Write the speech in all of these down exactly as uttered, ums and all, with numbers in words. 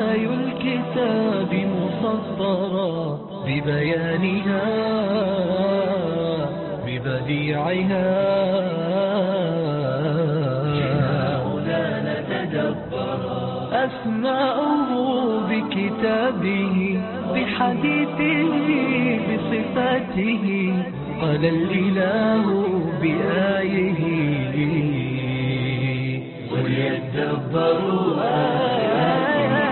آي الكتاب مسطرة ببيانها ببديعها شفاؤنا نتدبر أسماؤه بكتابه بحديثه بصفاته قال الإله بآيه وليتدبروا آياته.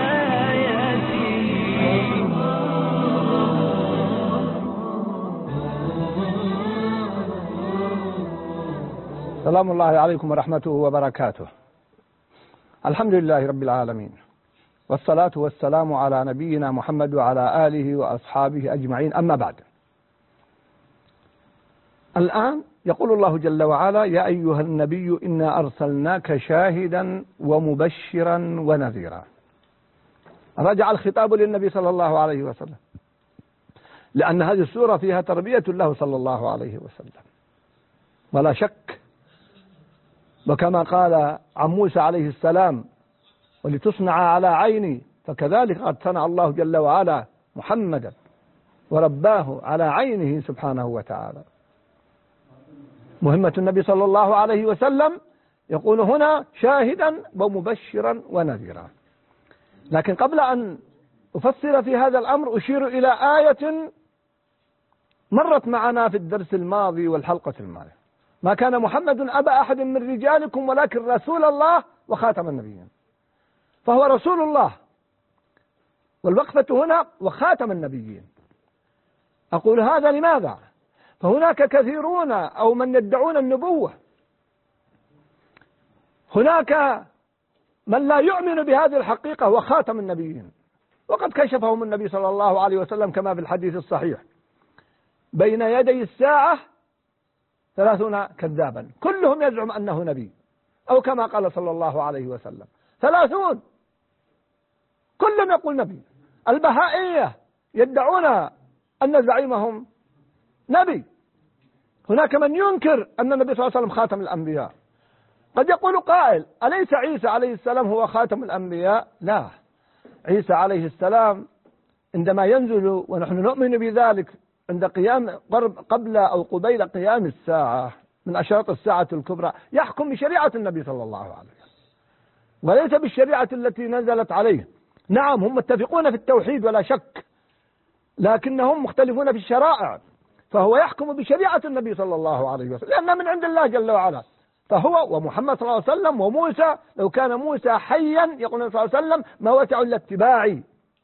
سلام الله عليكم ورحمته وبركاته. الحمد لله رب العالمين، والصلاة والسلام على نبينا محمد وعلى آله وأصحابه أجمعين، أما بعد. الآن يقول الله جل وعلا: يا أيها النبي إنا أرسلناك شاهدا ومبشرا ونذيرا. رجع الخطاب للنبي صلى الله عليه وسلم، لأن هذه السورة فيها تربية له صلى الله عليه وسلم ولا شك. وكما قال عن موسى عليه السلام: ولتصنع على عيني، فكذلك قد صنع الله جل وعلا محمدا ورباه على عينه سبحانه وتعالى. مهمة النبي صلى الله عليه وسلم يقول هنا شاهدا ومبشرا ونذيرا. لكن قبل أن أفسر في هذا الأمر أشير إلى آية مرت معنا في الدرس الماضي والحلقة الماضية: ما كان محمد أبا أحد من رجالكم ولكن رسول الله وخاتم النبيين. فهو رسول الله، والوقفة هنا وخاتم النبيين. أقول هذا لماذا؟ فهناك كثيرون أو من يدعون النبوة، هناك من لا يؤمن بهذه الحقيقة وخاتم النبيين، وقد كشفهم النبي صلى الله عليه وسلم كما في الحديث الصحيح: بين يدي الساعة ثلاثون كذابا كلهم يزعم أنه نبي، أو كما قال صلى الله عليه وسلم ثلاثون كلهم يقول نبي. البهائية يدعون أن زعيمهم نبي. هناك من ينكر أن النبي صلى الله عليه وسلم خاتم الأنبياء. قد يقول قائل: أليس عيسى عليه السلام هو خاتم الأنبياء؟ لا، عيسى عليه السلام عندما ينزل، ونحن نؤمن بذلك، عند قيام قبل أو قبيل قيام الساعة من أشراط الساعة الكبرى، يحكم بشريعة النبي صلى الله عليه وسلم وليس بالشريعة التي نزلت عليه. نعم، هم متفقون في التوحيد ولا شك، لكنهم مختلفون في الشرائع. فهو يحكم بشريعة النبي صلى الله عليه وسلم لأنها من عند الله جل وعلا. فهو ومحمد صلى الله عليه وسلم وموسى، لو كان موسى حيا يقول صلى الله عليه وسلم ما وسعوا إلا اتباعي.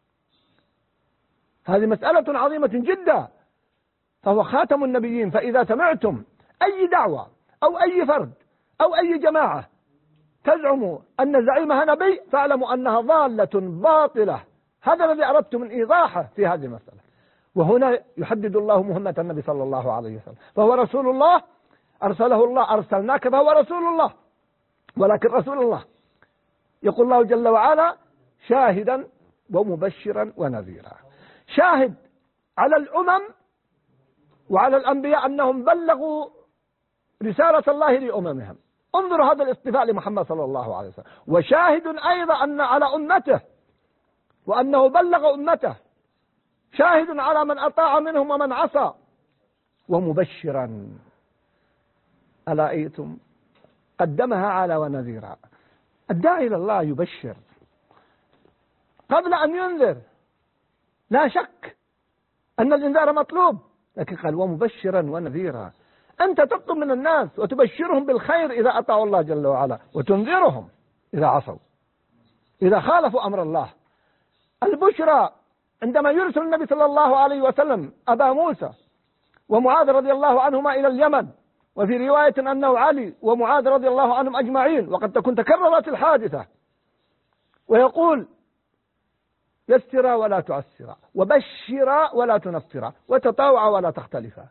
هذه مسألة عظيمة جدا. فهو خاتم النبيين. فإذا سمعتم أي دعوة أو أي فرد أو أي جماعة تزعم أن زعيمها نبي فاعلموا أنها ضالة باطلة. هذا الذي أردت من إيضاحه في هذه المسألة. وهنا يحدد الله مهمة النبي صلى الله عليه وسلم، فهو رسول الله أرسله الله، أرسلناك فهو رسول الله، ولكن رسول الله. يقول الله جل وعلا: شاهدا ومبشرا ونذيرا. شاهد على الأمم وعلى الأنبياء أنهم بلغوا رسالة الله لأممهم. انظروا هذا الاصطفاء لمحمد صلى الله عليه وسلم. وشاهد أيضا أن على أمته وأنه بلغ أمته، شاهد على من أطاع منهم ومن عصى. ومبشرا، ألا أيتم قدمها على ونذيرا. الداعي إلى الله يبشر قبل أن ينذر، لا شك أن الإنذار مطلوب، لكن قال ومبشرا ونذيرا. أنت تطلب من الناس وتبشرهم بالخير إذا أطاعوا الله جل وعلا، وتنذرهم إذا عصوا، إذا خالفوا أمر الله. البشرى عندما يرسل النبي صلى الله عليه وسلم أبا موسى ومعاذ رضي الله عنهما إلى اليمن، وفي رواية أنه علي ومعاذ رضي الله عنهم أجمعين، وقد تكون تكررت الحادثة، ويقول: يسرا ولا تعسرا، وبشرا ولا تنفرا، وتطاوعا ولا تختلفا.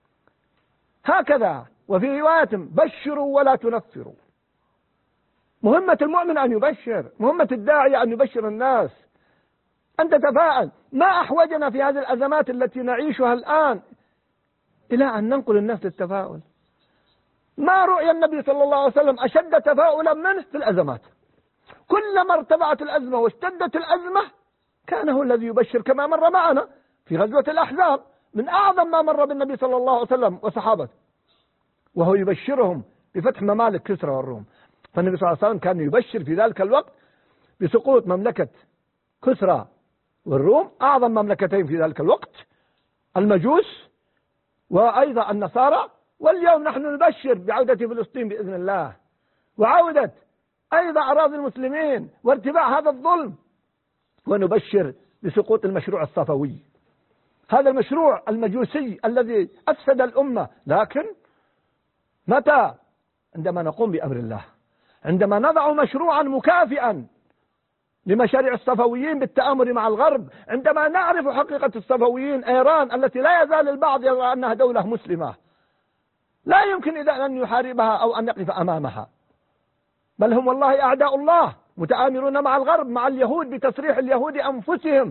هكذا. وفي رواية: بشروا ولا تنفروا. مهمة المؤمن أن يبشر، مهمة الداعية أن يبشر الناس. أن تتفاءل. ما أحوجنا في هذه الأزمات التي نعيشها الآن إلى أن ننقل الناس للتفاؤل. ما رؤي النبي صلى الله عليه وسلم أشد تفاؤلا منه في الأزمات، كلما ارتفعت الأزمة واشتدت الأزمة كان هو الذي يبشر، كما مر معنا في غزوة الأحزاب من أعظم ما مر بالنبي صلى الله عليه وسلم وصحابته، وهو يبشرهم بفتح ممالك كسرى والروم. فالنبي صلى الله عليه وسلم كان يبشر في ذلك الوقت بسقوط مملكة كسرى والروم، أعظم مملكتين في ذلك الوقت، المجوس وأيضا النصارى. واليوم نحن نبشر بعودة فلسطين بإذن الله، وعودة أيضا أراضي المسلمين وارتفاع هذا الظلم، ونبشر بسقوط المشروع الصفوي، هذا المشروع المجوسي الذي أفسد الأمة. لكن متى؟ عندما نقوم بأمر الله، عندما نضع مشروعا مكافئا لمشاريع الصفويين بالتآمر مع الغرب، عندما نعرف حقيقة الصفويين، إيران التي لا يزال البعض يرى أنها دولة مسلمة لا يمكن إذا أن يحاربها أو أن يقف أمامها، بل هم والله أعداء الله متآمرون مع الغرب، مع اليهود بتصريح اليهود أنفسهم.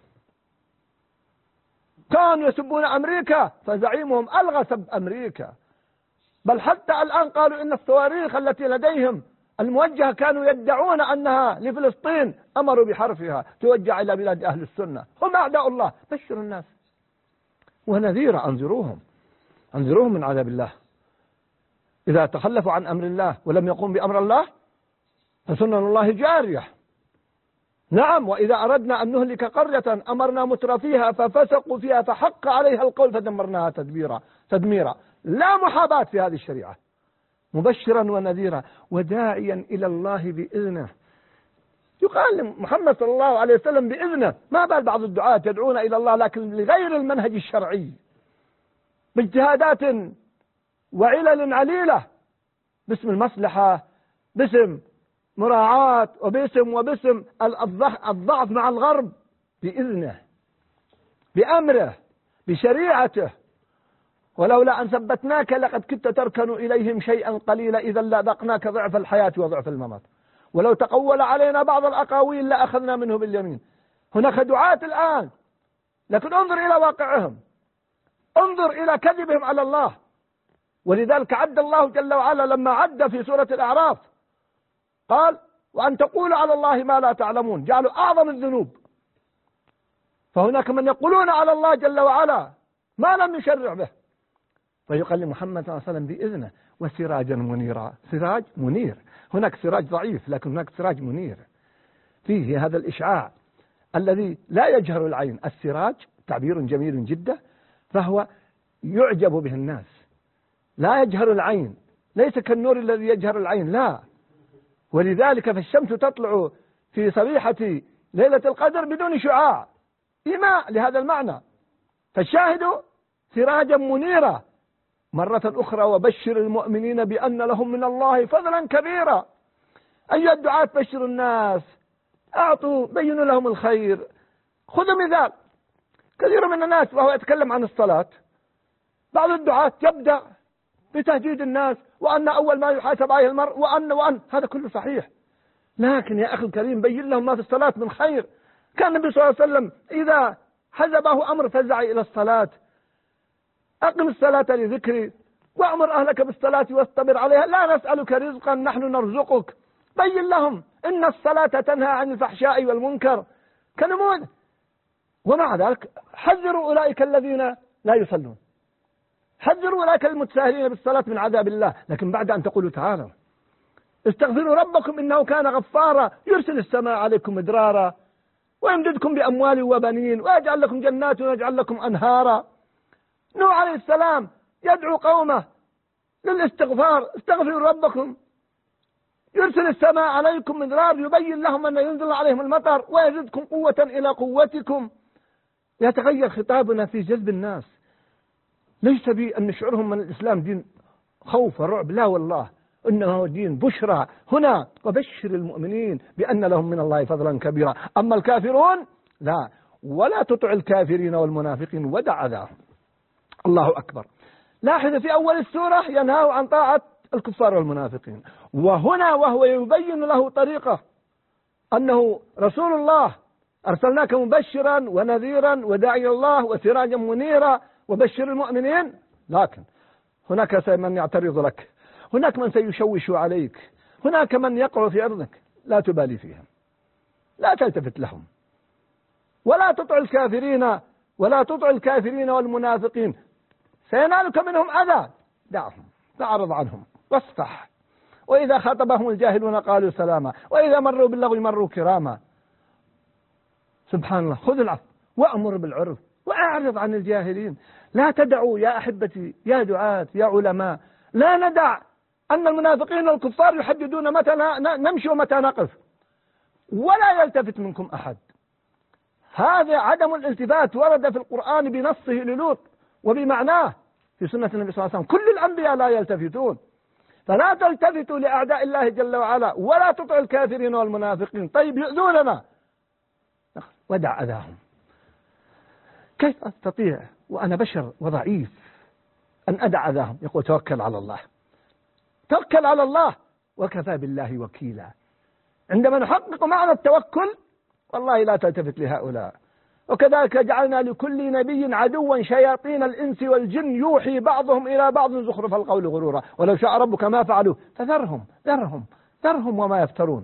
كانوا يسبون أمريكا فزعيمهم ألغى سب أمريكا، بل حتى الآن قالوا إن الصواريخ التي لديهم الموجهة كانوا يدعون أنها لفلسطين، أمروا بحرفها توجه إلى بلاد أهل السنة. هم أعداء الله. بشروا الناس ونذير، أنذروهم أنذروهم من عذاب الله إذا تخلفوا عن أمر الله ولم يقوم بأمر الله، فسنن الله جارية. نعم، وإذا أردنا أن نهلك قرية أمرنا مترفيها ففسقوا فيها فحق عليها القول فدمرناها تدبيرا تدميرا. لا محاباة في هذه الشريعة، مبشرا ونذيرا وداعيا إلى الله بإذنه. يقال محمد صلى الله عليه وسلم بإذنه، ما بال بعض الدعاة يدعون إلى الله لكن لغير المنهج الشرعي، باجتهادات وعلل عليلة، باسم المصلحة، باسم مراعاة، وباسم وباسم الضعف مع الغرب. بإذنه، بأمره، بشريعته. ولولا أن ثبتناك لقد كنت تركن إليهم شيئا قليلا إذا لذقناك ضعف الحياة وضعف الممات، ولو تقول علينا بعض الأقاويل لأخذنا منه باليمين. هناك دعاة الآن، لكن انظر إلى واقعهم، انظر إلى كذبهم على الله. ولذلك عد الله جل وعلا لما عد في سورة الأعراف قال: وأن تقولوا على الله ما لا تعلمون، جعلوا أعظم الذنوب. فهناك من يقولون على الله جل وعلا ما لم يشرع به، فيقال لمحمد صلى الله عليه وسلم بإذنه وسراجا منيرا. سراج منير، هناك سراج ضعيف لكن هناك سراج منير فيه هذا الإشعاع الذي لا يجهر العين. السراج تعبير جميل جدا، فهو يعجب به الناس، لا يجهر العين، ليس كالنور الذي يجهر العين، لا. ولذلك فالشمس تطلع في صبيحة ليلة القدر بدون شعاع، إيماء لهذا المعنى. فالشاهد سراجا منيرا. مرة أخرى: وبشر المؤمنين بأن لهم من الله فضلا كبيرا. أيها الدعاة بشروا الناس، أعطوا، بينوا لهم الخير. خذوا مثال، كثير من الناس وهو يتكلم عن الصلاة، بعض الدعاة يبدأ بتهديد الناس وأن أول ما يحاسب عليه المرء وأن وأن هذا كله صحيح، لكن يا أخي الكريم بين لهم ما في الصلاة من خير. كان النبي صلى الله عليه وسلم إذا حزبه أمر فزع إلى الصلاة: أقم الصلاة لذكري وأمر أهلك بالصلاة واصطبر عليها لا نسألك رزقا نحن نرزقك. بين لهم إن الصلاة تنهى عن الفحشاء والمنكر كنموذج. ومع ذلك حذروا أولئك الذين لا يصلون، حذروا أولئك المتساهلين بالصلاة من عذاب الله. لكن بعد أن تقولوا تعالوا استغفروا ربكم إنه كان غفارا يرسل السماء عليكم مدرارا ويمددكم بأموال وبنين ويجعل لكم جنات ويجعل لكم أنهارا. نوح عليه السلام يدعو قومه للاستغفار: استغفروا ربكم يرسل السماء عليكم مدرار، يبين لهم أن ينزل عليهم المطر ويزدكم قوة إلى قوتكم. يتغير خطابنا في جذب الناس، ليس بأن نشعرهم من الإسلام دين خوف ورعب، لا والله، إنه دين بشرى. هنا: وبشر المؤمنين بأن لهم من الله فضلا كبيرا. أما الكافرون لا، ولا تطع الكافرين والمنافقين ودع أذاهم. الله أكبر. لاحظ في أول السورة ينهى عن طاعة الكفار والمنافقين، وهنا وهو يبين له طريقة أنه رسول الله أرسلناك مبشرا ونذيرا وداعي الله وسراجا منيرا وبشر المؤمنين. لكن هناك من يعترض لك، هناك من سيشوش عليك، هناك من يقع في أرضك. لا تبالي فيهم، لا تلتفت لهم، ولا تطع الكافرين ولا تطع الكافرين والمنافقين سينالك منهم أذى، دعهم، فأعرض عنهم واصفح. وإذا خاطبهم الجاهلون قالوا سلاما وإذا مروا باللغو مروا كراما. سبحان الله. خذ العفو وأمر بالعرف وأعرض عن الجاهلين. لا تدعوا يا أحبتي يا دعاة يا علماء، لا ندع أن المنافقين والكفار يحددون متى نمشي ومتى نقف، ولا يلتفت منكم أحد. هذا عدم الالتفات ورد في القرآن بنصه للوط وبمعناه في سنة النبي صلى الله عليه وسلم. كل الأنبياء لا يلتفتون، فلا تلتفتوا لأعداء الله جل وعلا ولا تطع الكافرين والمنافقين. طيب يؤذوننا، ودع أذاهم. كيف أستطيع وأنا بشر وضعيف أن أدع أذاهم؟ يقول توكل على الله، توكل على الله وكفى بالله وكيلا. عندما نحقق معنى التوكل والله لا تلتفت لهؤلاء. وكذلك جعلنا لكل نبي عدوا شياطين الإنس والجن يوحي بعضهم إلى بعض زخرف القول غرورا ولو شاء ربك ما فعلوه فذرهم ذرهم ذرهم وما يفترون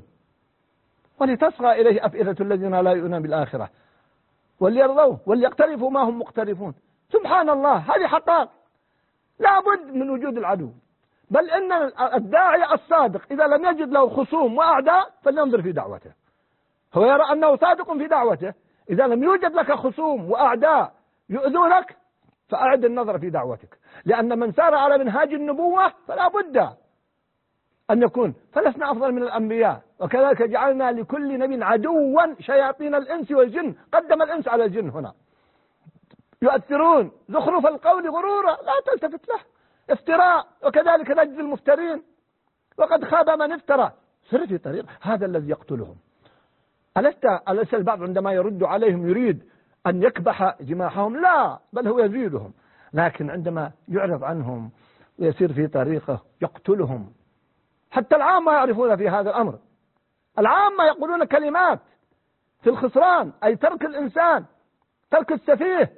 ولتصغى إليه أفئدة الذين لا يؤمنون بالآخرة وليرضوه وليقترفوا ما هم مقترفون. سبحان الله. هذه حقائق لا بد من وجود العدو، بل إن الداعي الصادق إذا لم يجد له خصوم وأعداء فلينظر في دعوته. هو يرى أنه صادق في دعوته، إذا لم يوجد لك خصوم وأعداء يؤذونك فأعد النظر في دعوتك، لأن من سار على منهاج النبوة فلا بد أن يكون. فلسنا أفضل من الأنبياء. وكذلك جعلنا لكل نبي عدوا شياطين الإنس والجن، قدم الإنس على الجن هنا، يؤثرون زخرف القول غرورا لا تلتفت له، افتراء. وكذلك نجزي المفترين وقد خاب من افترى. سر في طريق هذا الذي يقتلهم. ألست ألست البعض عندما يرد عليهم يريد أن يكبح جماحهم؟ لا، بل هو يزيدهم. لكن عندما يعرض عنهم ويسير في طريقه يقتلهم. حتى العامة يعرفون في هذا الأمر. العامة يقولون كلمات في الخسران، أي ترك الإنسان، ترك السفيه،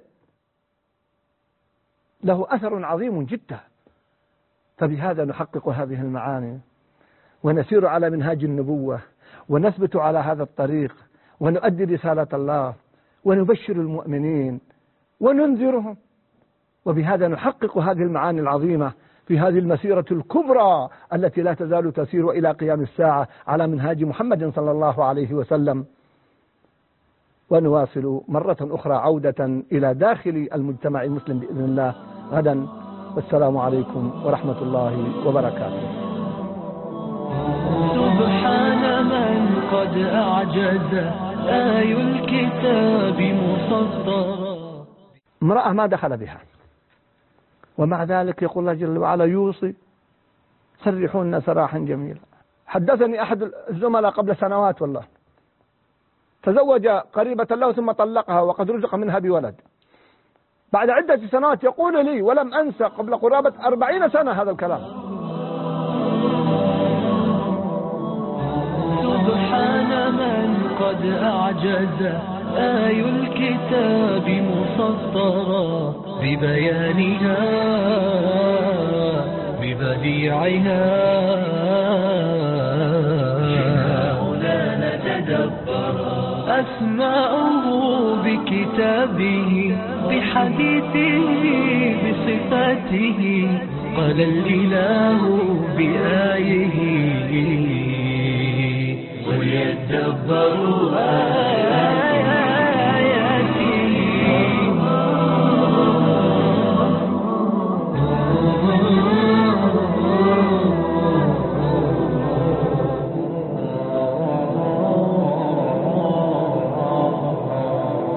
له أثر عظيم جدا. فبهذا نحقق هذه المعاني ونسير على منهاج النبوة ونثبت على هذا الطريق ونؤدي رسالة الله ونبشر المؤمنين وننذرهم. وبهذا نحقق هذه المعاني العظيمة في هذه المسيرة الكبرى التي لا تزال تسير إلى قيام الساعة على منهاج محمد صلى الله عليه وسلم. ونواصل مرة أخرى عودة إلى داخل المجتمع المسلم بإذن الله غدا. والسلام عليكم ورحمة الله وبركاته. سبحان من قد أعجز آي الكتاب مسطرا. امرأة ما دخل بها ومع ذلك يقول الله جل وعلا يوصي سرحونا سراحا جميلا. حدثني أحد الزملاء قبل سنوات والله تزوج قريبة له ثم طلقها وقد رزق منها بولد. بعد عدة سنوات يقول لي ولم أنسى قبل قرابة أربعين سنة هذا الكلام. سبحان من قد أعجز آي الكتاب مسطرا ببيانها ببديعها شفاؤنا نتدبرا. أسماؤه بكتابه بحديثه بصفاته قال الإله بآيه